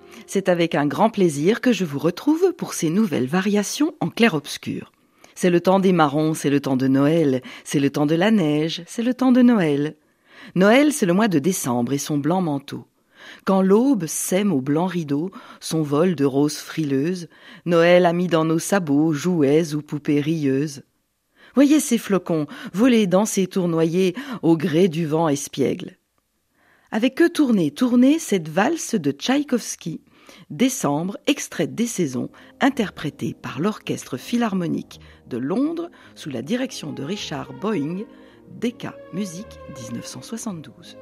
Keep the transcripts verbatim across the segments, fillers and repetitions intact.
C'est avec un grand plaisir que je vous retrouve pour ces nouvelles variations en clair-obscur. C'est le temps des marrons, c'est le temps de Noël, c'est le temps de la neige, c'est le temps de Noël. Noël, c'est le mois de décembre et son blanc manteau. Quand l'aube sème au blanc rideau son vol de roses frileuses, Noël a mis dans nos sabots jouets ou poupées rieuses. Voyez ces flocons voler, danser, tournoyer au gré du vent espiègle. Avec eux tournez, tournez cette valse de Tchaïkovski, Décembre, extraite des saisons, interprétée par l'Orchestre Philharmonique de Londres sous la direction de Richard Boeing, Decca Musique dix-neuf cent soixante-douze.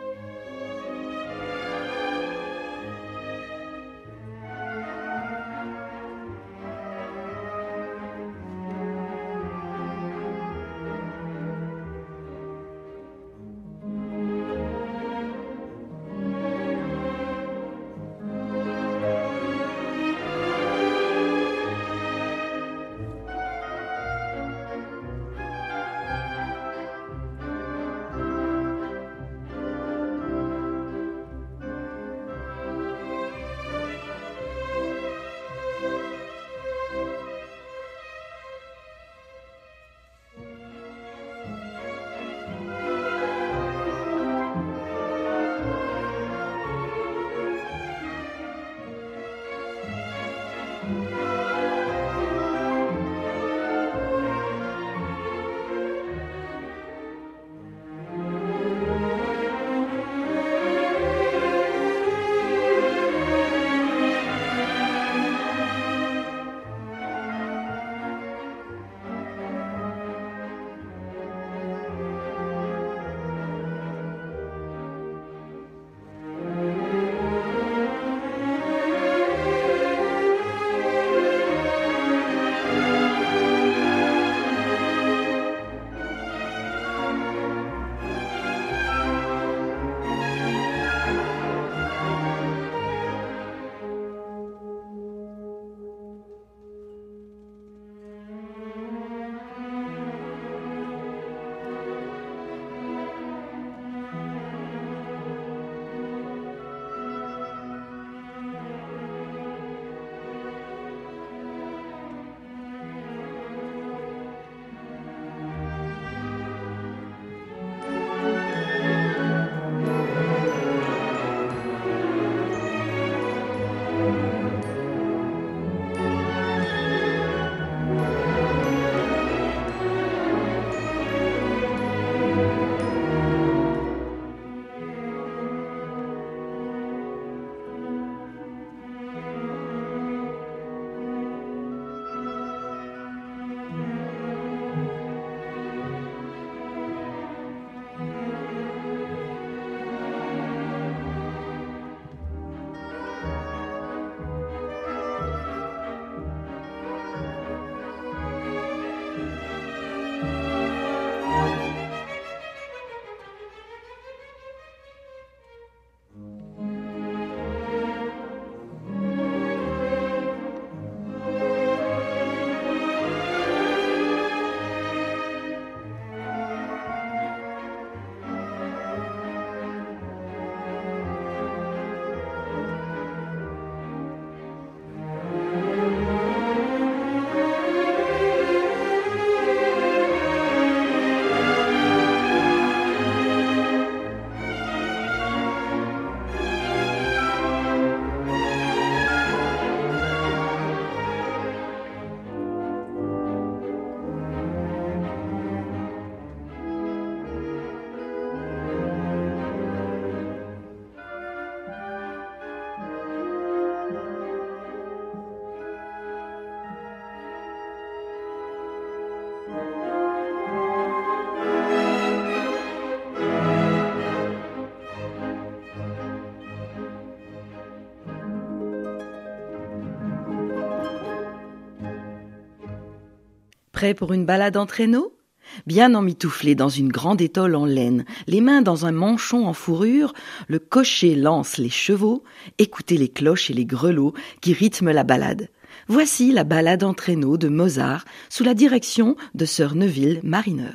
Prêt pour une balade en traîneau ? Bien emmitouflé dans une grande étole en laine, les mains dans un manchon en fourrure, le cocher lance les chevaux, écoutez les cloches et les grelots qui rythment la balade. Voici la balade en traîneau de Mozart sous la direction de Sir Neville Marriner.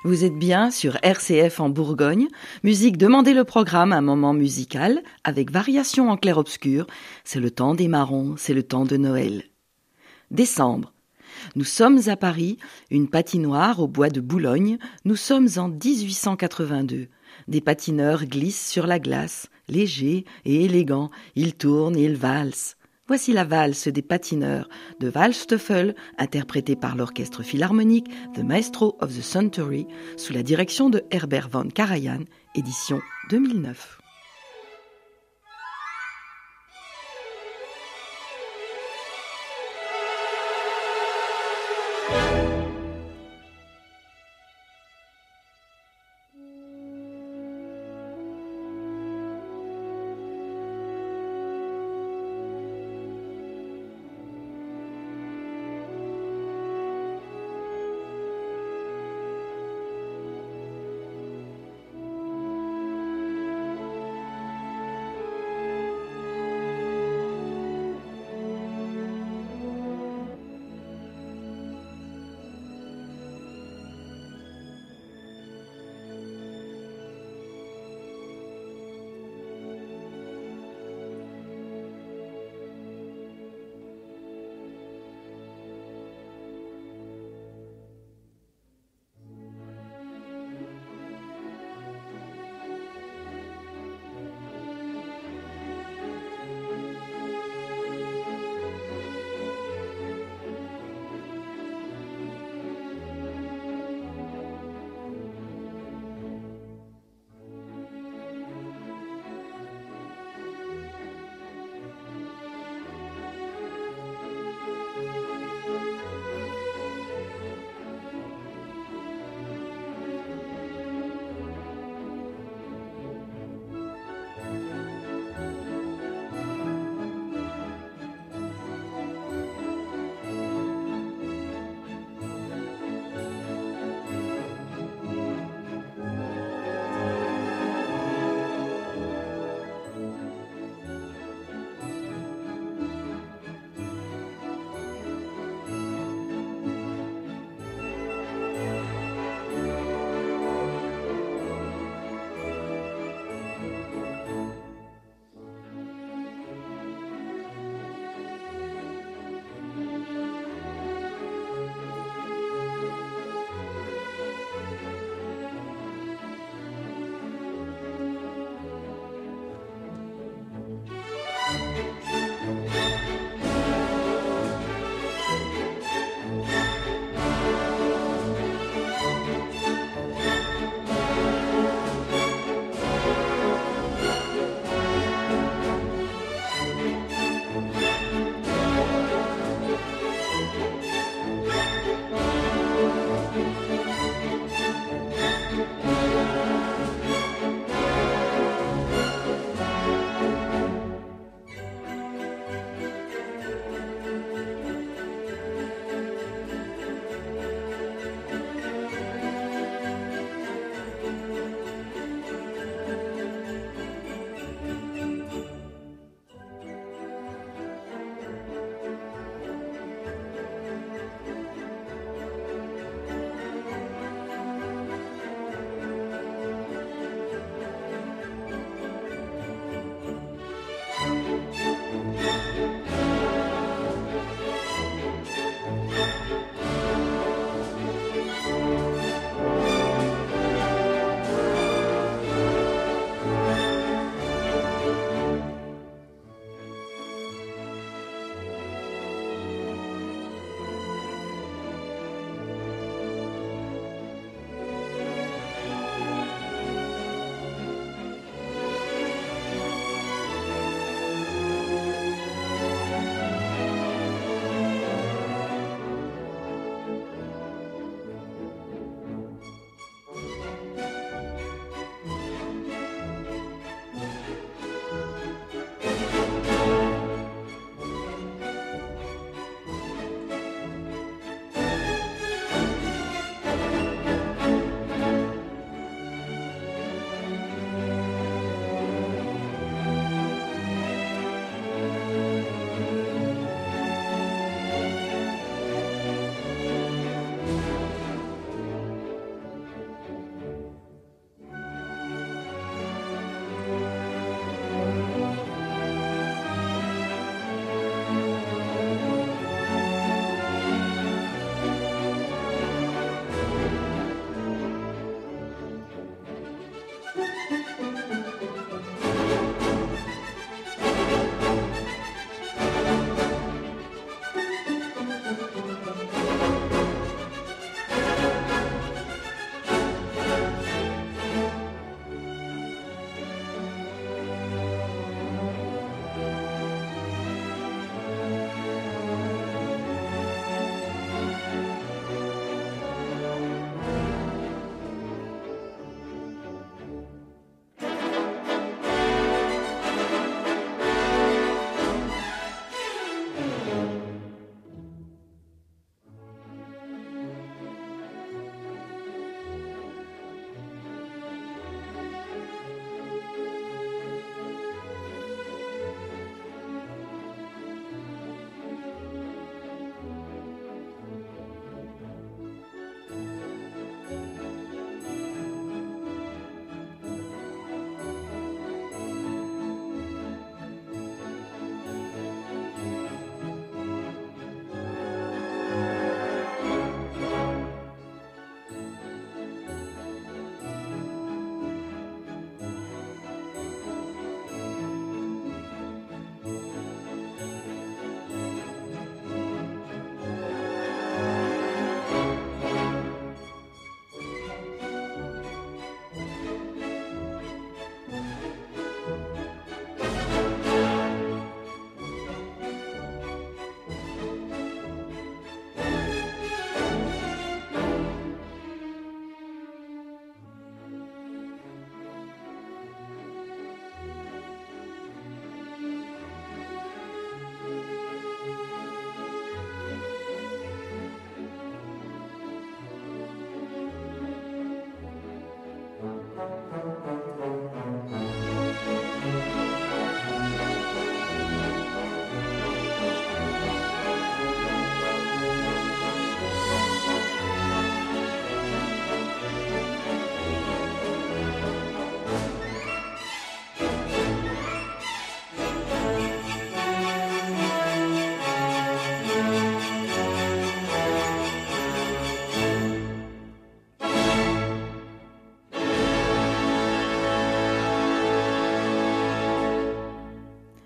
Vous êtes bien sur R C F en Bourgogne. Musique, demandez le programme, un moment musical avec variation en clair-obscur. C'est le temps des marrons, c'est le temps de Noël. Décembre. Nous sommes à Paris, une patinoire au bois de Boulogne. Nous sommes en dix-huit cent quatre-vingt-deux. Des patineurs glissent sur la glace, légers et élégants. Ils tournent et ils valsent. Voici la valse des patineurs de Waldstoffel, interprétée par l'orchestre philharmonique The Maestro of the Century, sous la direction de Herbert von Karajan, édition deux mille neuf.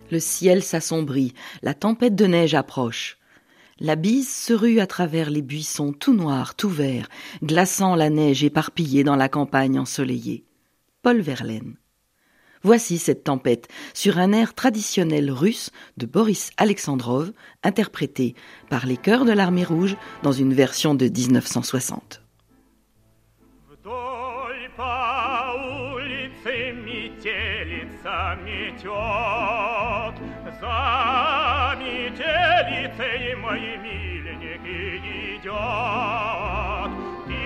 Le ciel s'assombrit, la tempête de neige approche. La bise se rue à travers les buissons tout noirs, tout verts, glaçant la neige éparpillée dans la campagne ensoleillée. Paul Verlaine. Voici cette tempête sur un air traditionnel russe de Boris Alexandrov, interprété par les chœurs de l'Armée rouge dans une version de dix-neuf cent soixante. Метелица метет, за метелицей мой миленек идет. Ты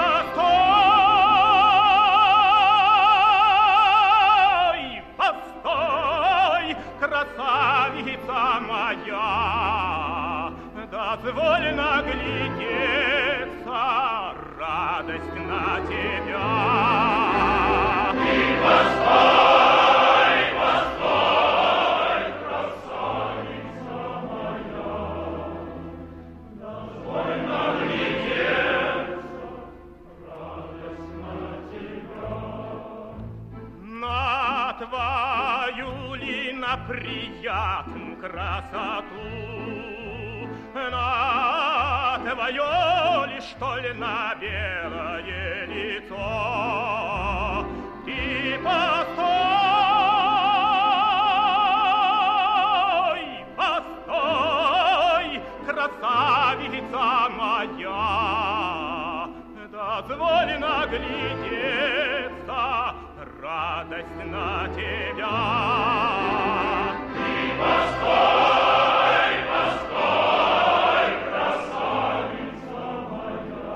постой, постой, красавица моя, дозволь наглядеться, радость на тебя. Постой, постой, красавица моя, дозволь наглядеться, радость на тебя. На твою ли на приятную красоту, на твое ли, что ли, на белое лицо? Ты постой, постой, красавица моя, дозволь наглядеться, радость на тебя. Ты постой, постой, красавица моя,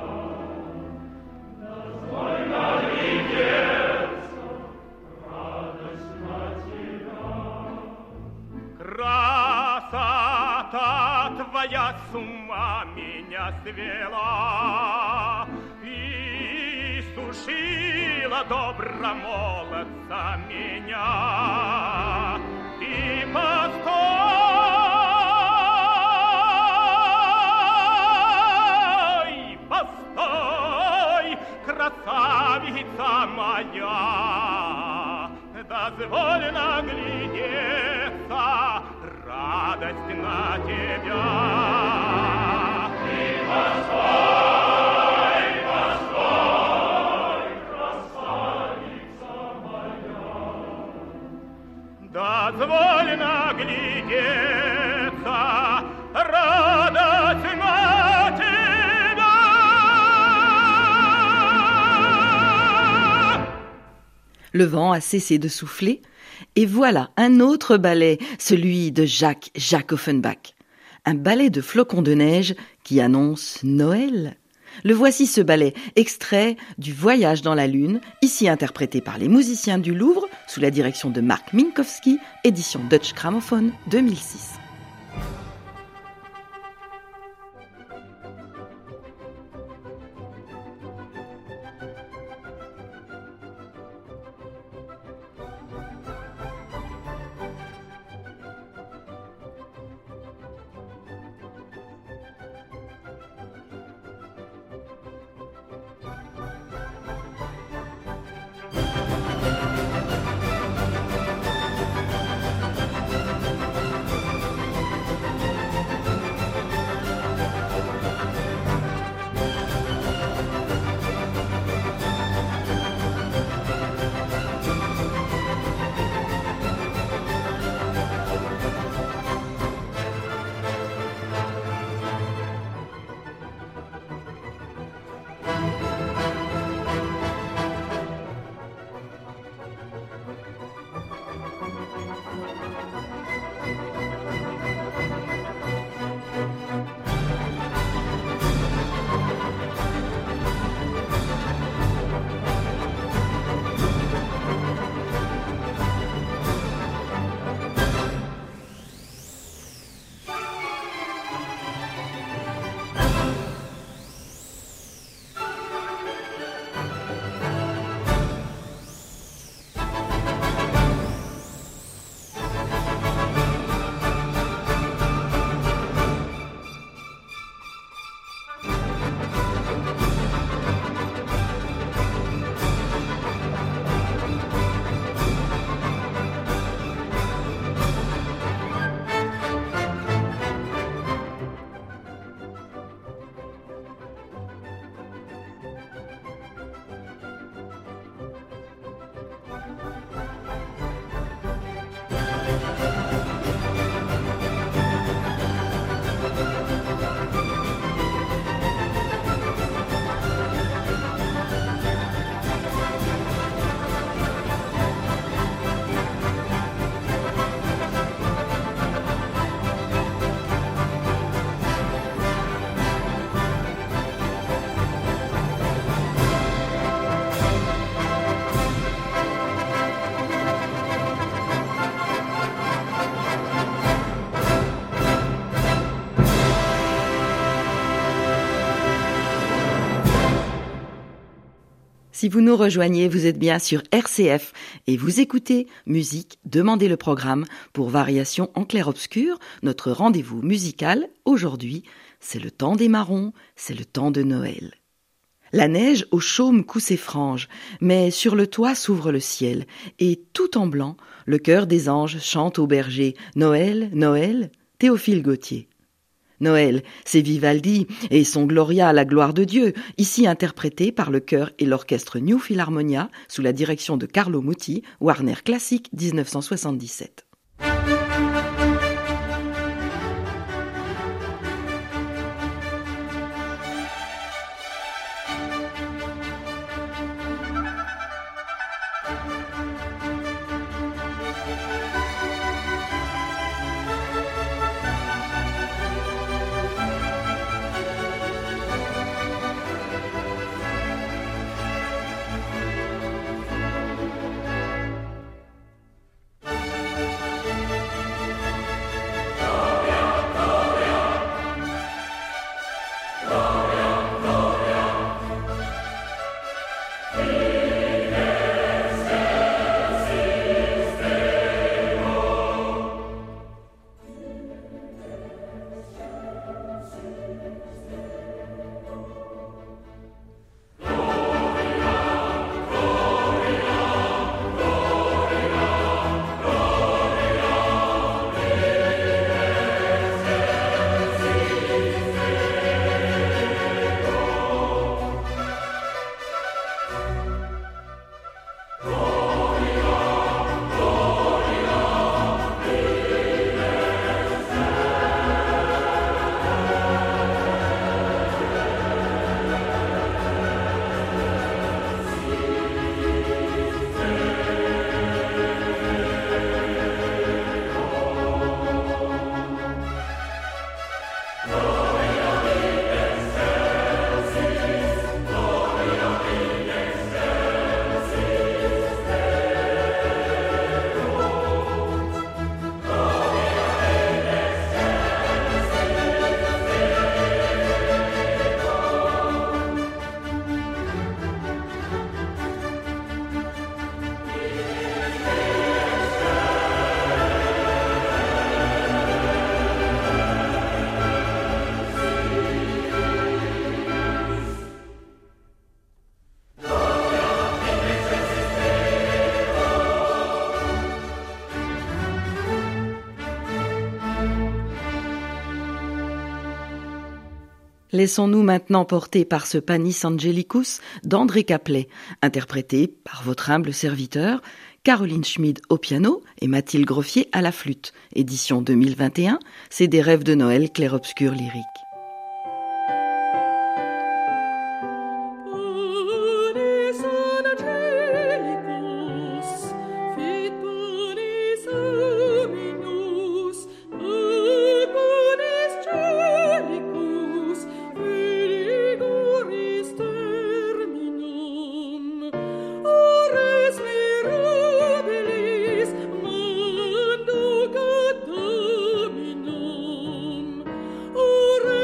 дозволь наглядеться, радость на тебя. Красота твоя с ума меня свела и сушила добромолодца меня. Ты постой, постой, красавица моя, дозволь наглядеться, радость на тебя. Ты постой, постой, красавица моя, дозволь наглядеться, радость на тебя. Le vent a cessé de souffler, et voilà un autre ballet, celui de Jacques Jacques Offenbach. Un ballet de flocons de neige qui annonce Noël. Le voici ce ballet, extrait du Voyage dans la Lune, ici interprété par les musiciens du Louvre, sous la direction de Marc Minkowski, édition Deutsche Grammophon deux mille six. Si vous nous rejoignez, vous êtes bien sur R C F et vous écoutez Musique, demandez le programme pour Variations en clair-obscur, notre rendez-vous musical. Aujourd'hui, c'est le temps des marrons, c'est le temps de Noël. La neige au chaume coud ses franges, mais sur le toit s'ouvre le ciel, et tout en blanc, le chœur des anges chante au berger « Noël, Noël », Théophile Gautier. Noël, c'est Vivaldi et son Gloria à la gloire de Dieu, ici interprété par le chœur et l'orchestre New Philharmonia sous la direction de Carlo Muti, Warner Classic dix-neuf cent soixante-dix-sept. Laissons-nous maintenant porter par ce Panis Angelicus d'André Caplet, interprété par votre humble serviteur, Caroline Schmid au piano et Mathilde Groffier à la flûte. Édition deux mille vingt et un, c'est des rêves de Noël clair-obscur lyrique. Ore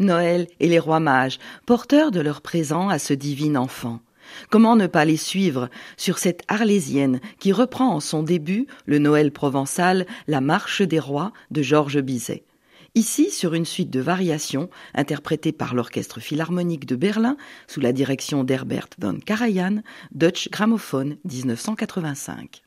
Noël et les rois mages, porteurs de leur présent à ce divin enfant. Comment ne pas les suivre sur cette arlésienne qui reprend en son début, le Noël provençal, la marche des rois de Georges Bizet. Ici, sur une suite de variations interprétées par l'Orchestre Philharmonique de Berlin sous la direction d'Herbert von Karajan, Deutsche Grammophon dix-neuf cent quatre-vingt-cinq.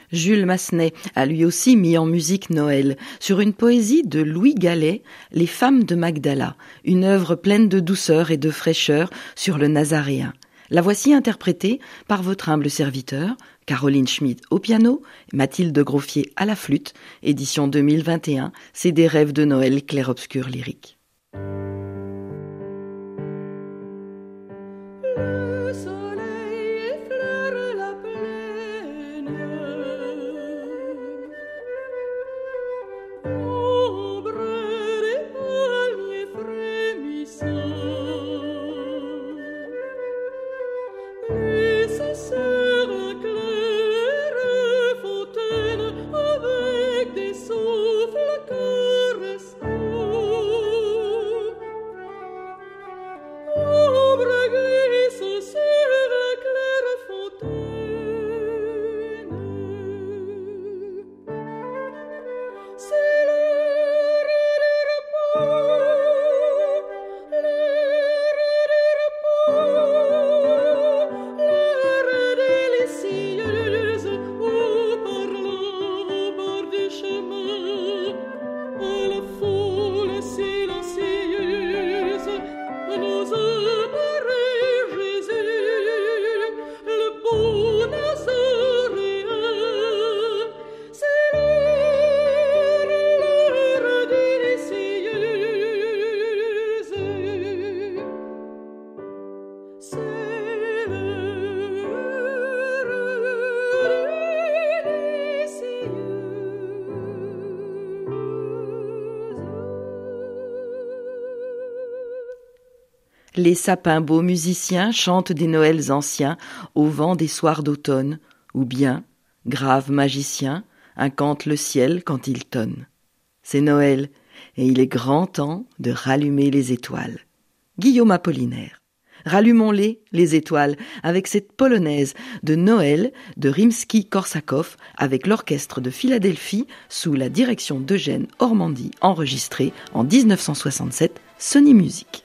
Jules Massenet a lui aussi mis en musique Noël, sur une poésie de Louis Gallet, Les femmes de Magdala, une œuvre pleine de douceur et de fraîcheur sur le Nazaréen. La voici interprétée par votre humble serviteur, Caroline Schmidt au piano, Mathilde Groffier à la flûte, édition deux mille vingt et un, c'est des rêves de Noël clair-obscur lyrique. Le soleil effleure la plaine, ombre des palmiers frémissants, et sa sœur claire fontaine avec des souffles caressants. L'ombre glisse sur la claire fontaine. C'est l'heure du repos, l'heure du repos, l'heure délicieuse où parlant au bord du chemin, à la foule silencieuse, nous apparaît Jésus, le beau Nazaréen. C'est l'heure, l'heure délicieuse. C'est l'heure délicieuse. Les sapins beaux musiciens chantent des Noëls anciens au vent des soirs d'automne, ou bien, graves magiciens, incantent le ciel quand il tonne. C'est Noël, et il est grand temps de rallumer les étoiles. Guillaume Apollinaire. Rallumons-les, les étoiles, avec cette polonaise de Noël de Rimsky-Korsakov avec l'orchestre de Philadelphie sous la direction d'Eugène Ormandy, enregistrée en dix-neuf cent soixante-sept, Sony Music.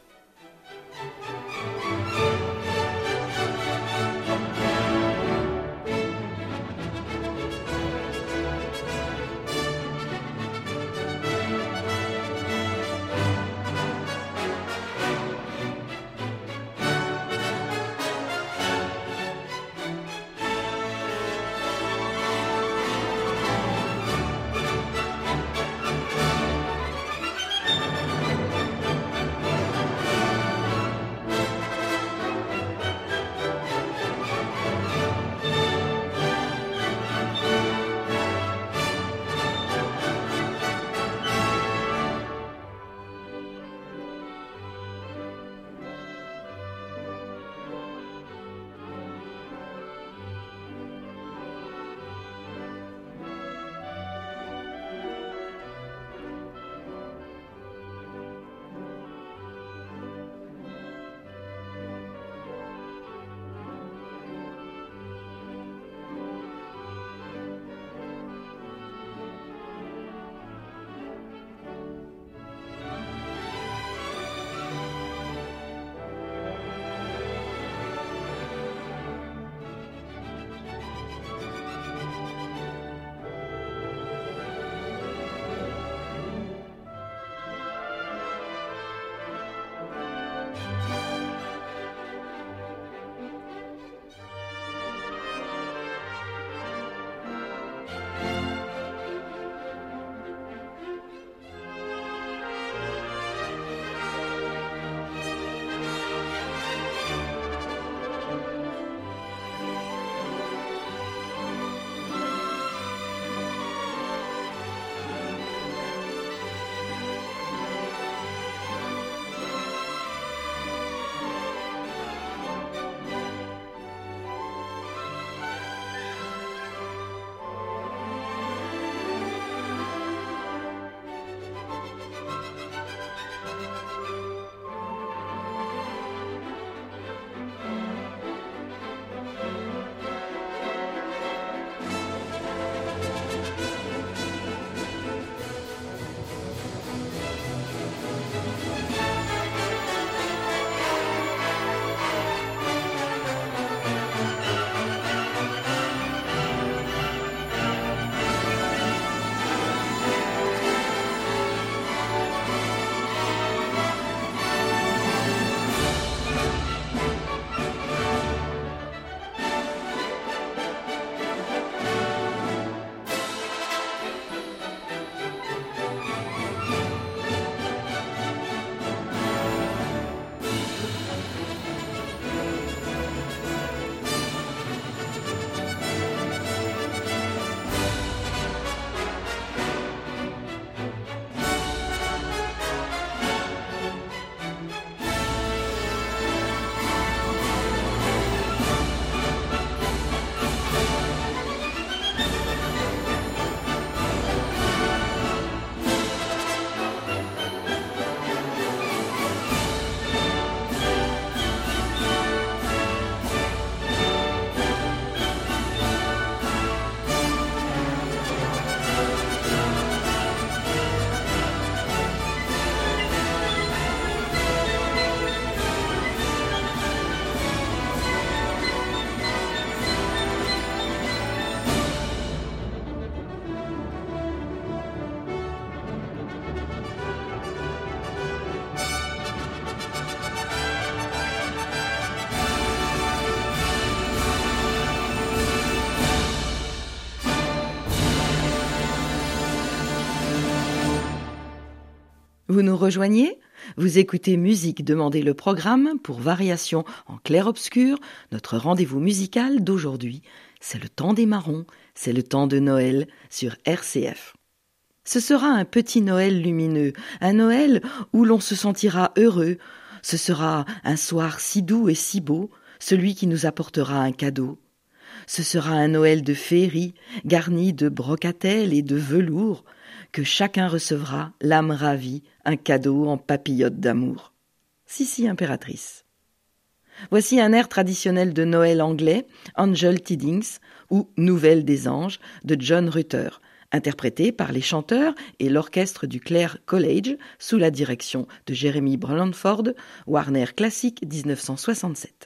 Vous nous rejoignez ? Vous écoutez Musique, demandez le programme pour Variations en clair-obscur, notre rendez-vous musical d'aujourd'hui. C'est le temps des marrons, c'est le temps de Noël sur R C F. Ce sera un petit Noël lumineux, un Noël où l'on se sentira heureux. Ce sera un soir si doux et si beau, celui qui nous apportera un cadeau. Ce sera un Noël de féerie, garni de brocatelle et de velours, que chacun recevra, l'âme ravie, un cadeau en papillote d'amour. Sissi impératrice. Voici un air traditionnel de Noël anglais, Angel Tidings, ou Nouvelle des anges, de John Rutter, interprété par les chanteurs et l'orchestre du Clare College sous la direction de Jeremy Blanford, Warner Classic dix-neuf cent soixante-sept.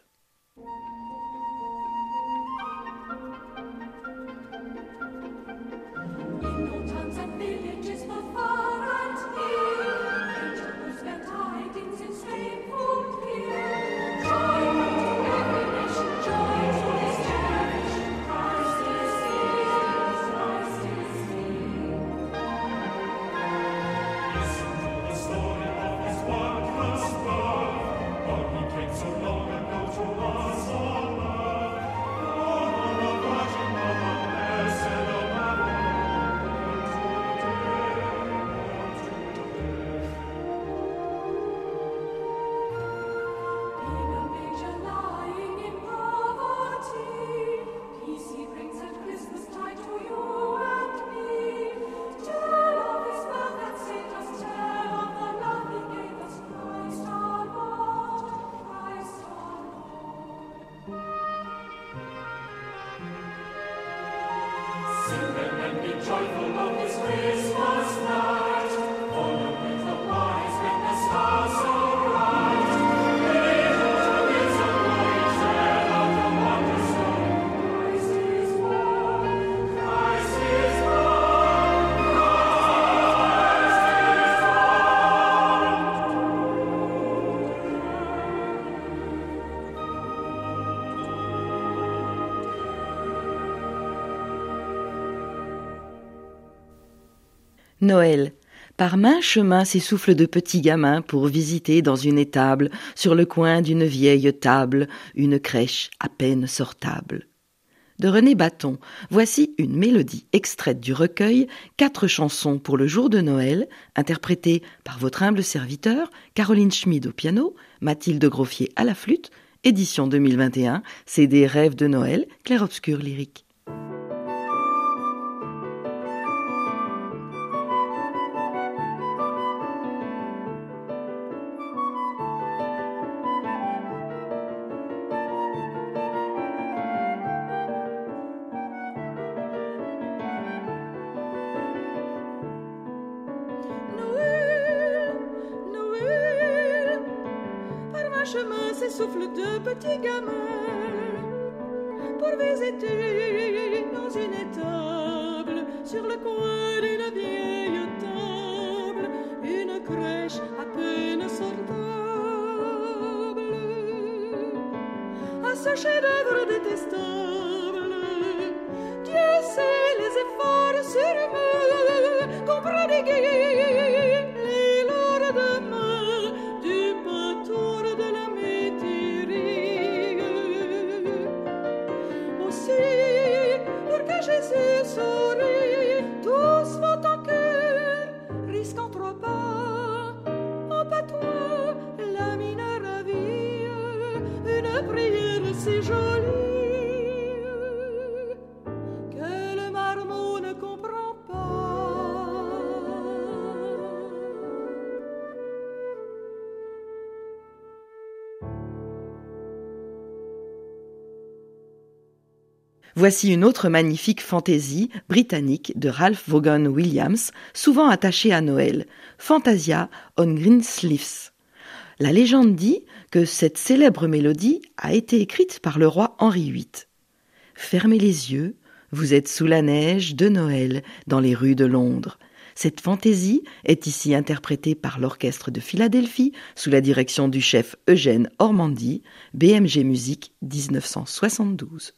Noël. Par main chemin s'essoufflent de petits gamins pour visiter dans une étable, sur le coin d'une vieille table, une crèche à peine sortable. De René Bâton, voici une mélodie extraite du recueil Quatre chansons pour le jour de Noël, interprétée par votre humble serviteur, Caroline Schmid au piano, Mathilde Groffier à la flûte, édition deux mille vingt et un, C D Rêves de Noël, clair-obscur lyrique. Chemin s'essouffle de petits gamins pour visiter dans une étable, sur le coin d'une vieille table, une crèche à peine sortable. À ce chef-d'œuvre détestable, Dieu sait les efforts surhumains qu'ont prodigués les lendemains du patour de la métairie. Aussi, pour que Jésus sourit, tous vont en cœur, risquant trois pas, en patois, la mine ravie, une prière si jolie que le marmot ne comprend pas. Voici une autre magnifique fantaisie britannique de Ralph Vaughan Williams, souvent attachée à Noël, Fantasia on Greensleeves. La légende dit que cette célèbre mélodie a été écrite par le roi Henri huit. Fermez les yeux, vous êtes sous la neige de Noël dans les rues de Londres. Cette fantaisie est ici interprétée par l'orchestre de Philadelphie sous la direction du chef Eugène Ormandy, B M G Musique dix-neuf cent soixante-douze.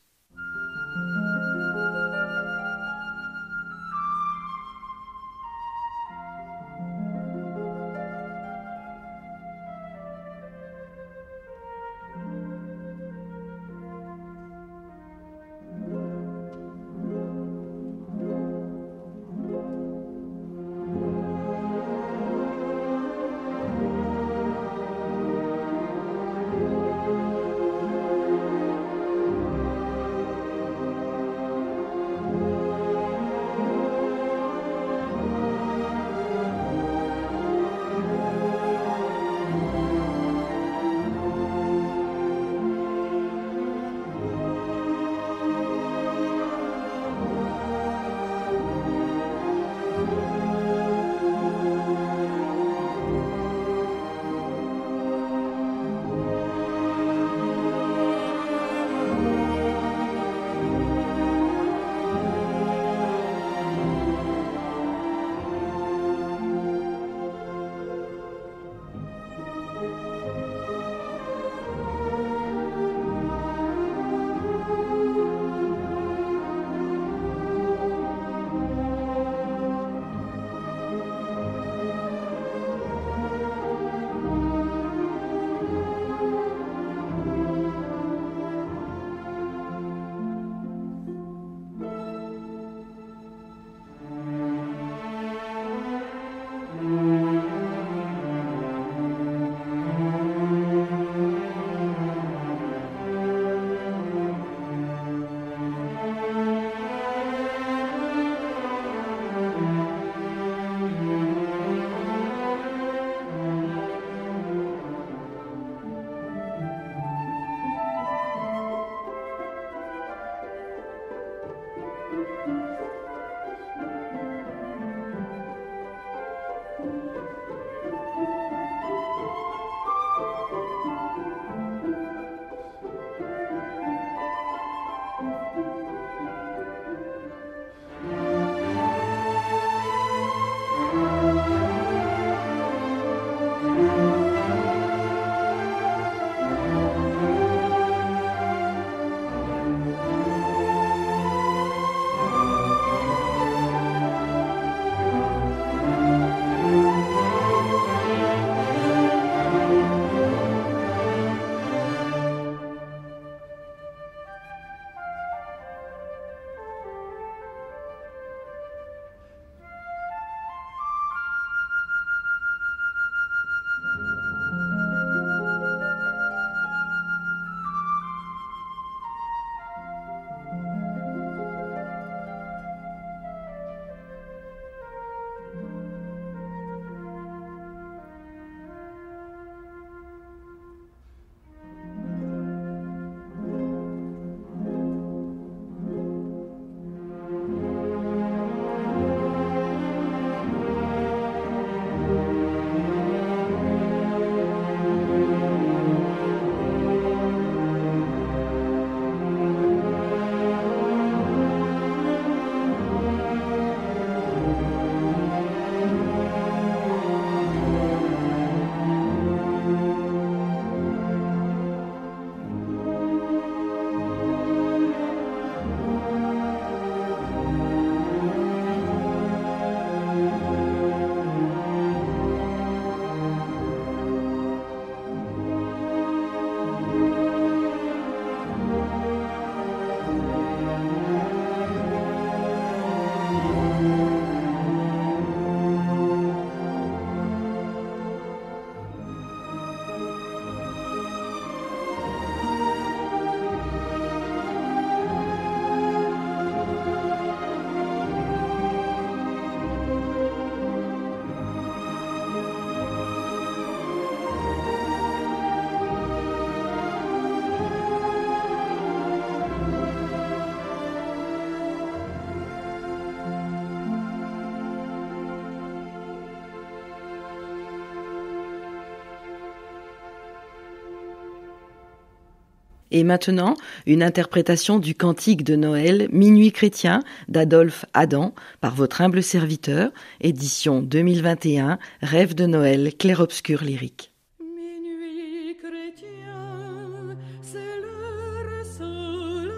Et maintenant, une interprétation du cantique de Noël « Minuit chrétien » d'Adolphe Adam par votre humble serviteur, édition deux mille vingt et un, Rêve de Noël, clair-obscur lyrique. Minuit chrétien, c'est l'heure solennelle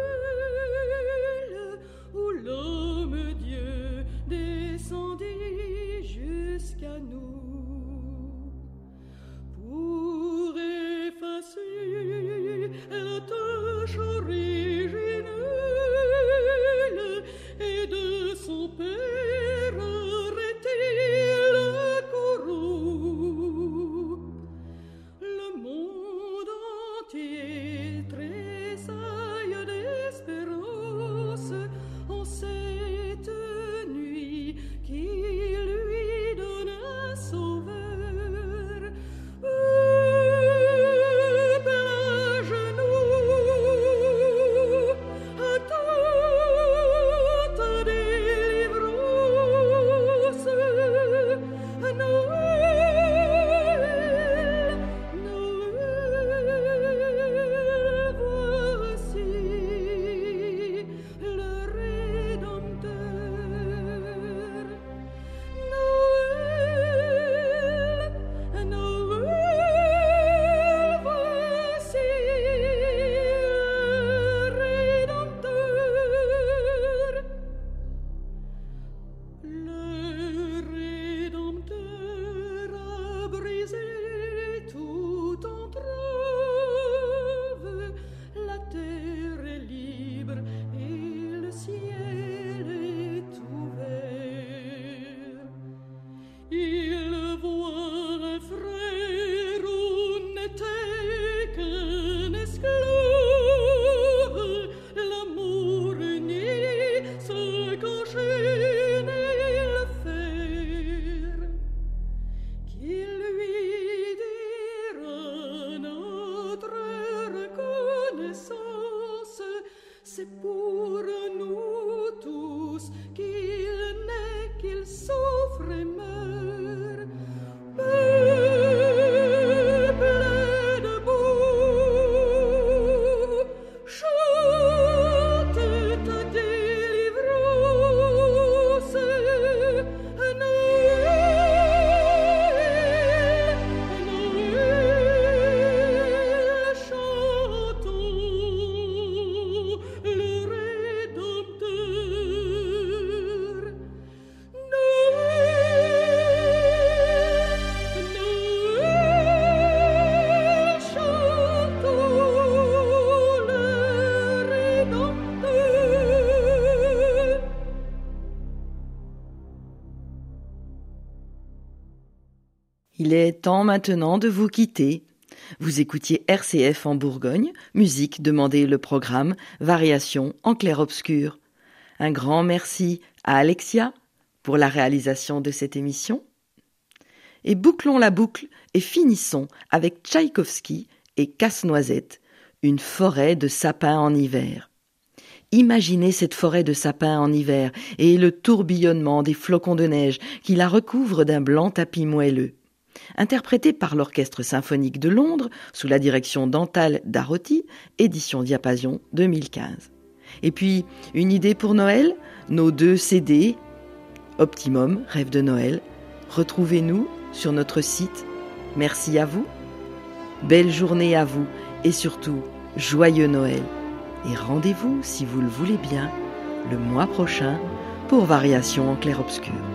où l'homme Dieu descendit jusqu'à nous pour effacer la tâche originelle et de son Père arrêter le courroux. Le monde entier tressaille d'espérance en cette nuit qui lui donne un sauveur. C'est pour nous tous qu'il naît, qu'il souffre et meurt. Peuple debout, chante ta délivrance. Noël, Noël, chantons le Rédempteur. Noël, Noël, chantons le Rédempteur. Il est temps maintenant de vous quitter. Vous écoutiez R C F en Bourgogne, musique, demandez le programme, variation en clair-obscur. Un grand merci à Alexia pour la réalisation de cette émission. Et bouclons la boucle et finissons avec Tchaïkovski et Casse-Noisette, une forêt de sapins en hiver. Imaginez cette forêt de sapins en hiver et le tourbillonnement des flocons de neige qui la recouvrent d'un blanc tapis moelleux. Interprété par l'Orchestre symphonique de Londres sous la direction d'Antal Darotti, édition Diapason deux mille quinze. Et puis, une idée pour Noël, nos deux C D, Optimum, Rêve de Noël. Retrouvez-nous sur notre site. Merci à vous, belle journée à vous et surtout, joyeux Noël. Et rendez-vous, si vous le voulez bien, le mois prochain pour Variation en clair-obscur.